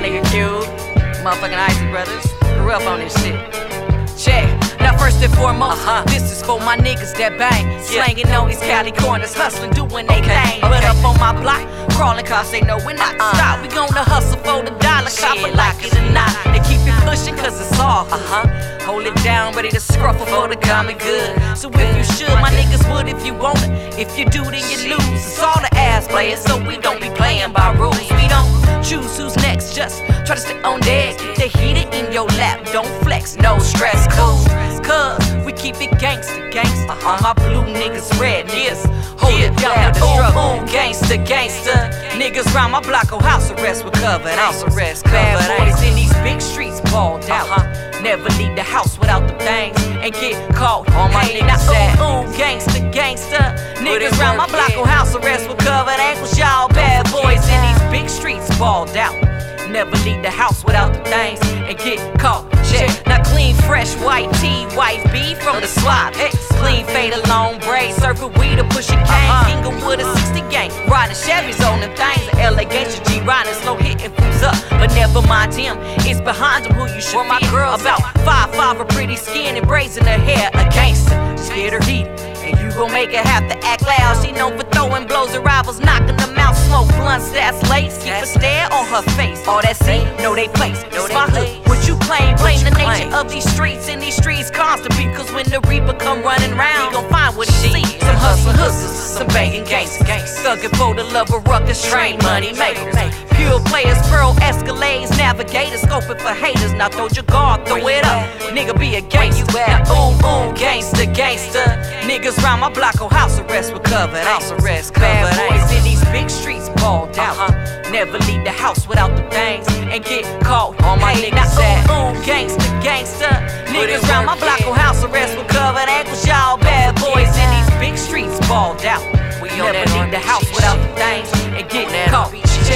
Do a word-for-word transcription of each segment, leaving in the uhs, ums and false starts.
Nigga Cube, motherfucking Icy Brothers. Grew up on this shit. Check. Now first and foremost, uh-huh. This is for my niggas that bang, yeah. Slanging on these Cali corners, hustling, doing they okay. thing. Okay. But up on my block, crawling cause they know we're not uh-uh. stop. We gonna hustle for the dollar, cop it like it or not. And keep it pushing cause it's all uh-huh. Hold it down, ready to scruffle for the common good. So if you should, my niggas would if you want it. If you do, then you lose. It's all the ass players, so we don't be playing by rules. We don't choose who's next, just try to stay on deck. Keep the heater in your lap, don't flex, no stress, cool. Cause we keep it gangsta, gangsta. Uh-huh. All my blue niggas red niggas. Hold yeah, it down yeah, with the struggle. Ooh, gangsta, gangsta. Niggas round my block, oh, house arrest recovered. House arrest covered. Bad boys in these big streets balled out. Uh-huh. Never leave the house without the things and get caught. All my hey, niggas sad. Ooh, ooh, gangsta, gangsta. Niggas round my block, oh, house arrest recovered. Ankles, y'all bad boys in these big streets balled out. Never leave the house without the things and get caught. Check. Now clean, fresh, white tee, white B from the swap. Hey. Clean, fade, a long braid, surfing weed or pushing cane. Uh-huh. Inglewood a sixty gang, riding Chevys on them things. L A Gangsta G riding slow, hitting fools up. But never mind him, it's behind him who you should be. My girl about five five, a pretty skin and braids in her hair. A gangster, just get her heated. And you gon' make her have to act loud. She known for throwing blows at rivals, knocking them out. Smoke blunts, that's lace. Keep a stare on her face. All that see, know they place. Know my hood. What you claim? Blame the nature of these streets. And these streets constantly. Cause when the reaper come running round, he gon' find what he sees. Some hustling hustlers, some banging gangsters. Thuggin' for the love of ruckus, train money makers. Pure players, pearl escalades, navigators, scoping for haters. Now throw your guard, throw it up. Nigga be a gangster. Now ooh, ooh, gangster, gangster. Niggas round my block, oh, house arrest recovered. House arrest covered. Bad boys in these big streets balled out. Uh-huh. Never leave the house without the things and get caught. All my hey, niggas sad. Ooh, ooh, gangster, gangster. Niggas round my block, oh, house arrest recovered. Ankles, y'all bad boys in these big streets balled out. We never leave the house without the things and get caught.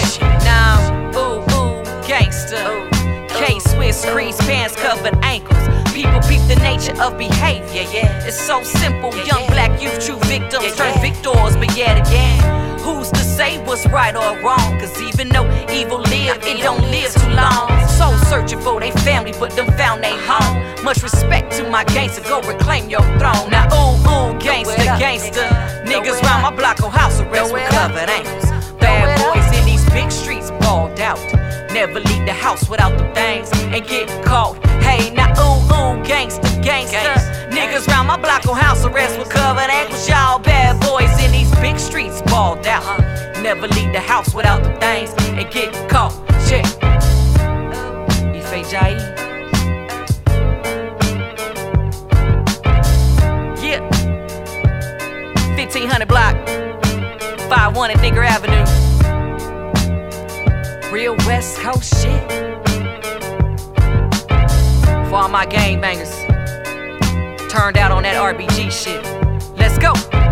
Now, ooh, ooh, gangster. K-Swiss, crease, pants covered ankles. People peep the nature of behavior, yeah. It's so simple, young black youth, true victims turn victors, but yet again, who's to say what's right or wrong? Cause even though evil live, it don't live too long. So searching for they family, but them found they home. Much respect to my gangster, go reclaim your throne. Now ooh, ooh, gangster, gangster. Niggas round my block, oh, house arrest with covered ankles. Bad boys in these big streets balled out. Never leave the house without the things and get caught. Hey, now ooh, ooh, gangsta, gangsta. Niggas round my block on house arrest with covered ankles. Y'all bad boys in these big streets balled out. Never leave the house without the things and get caught. Check. Ife Jai. Yeah. fifteen hundred block. five one at Nigger Avenue. Real West Coast shit. For all my gangbangers turned out on that R B G shit. Let's go.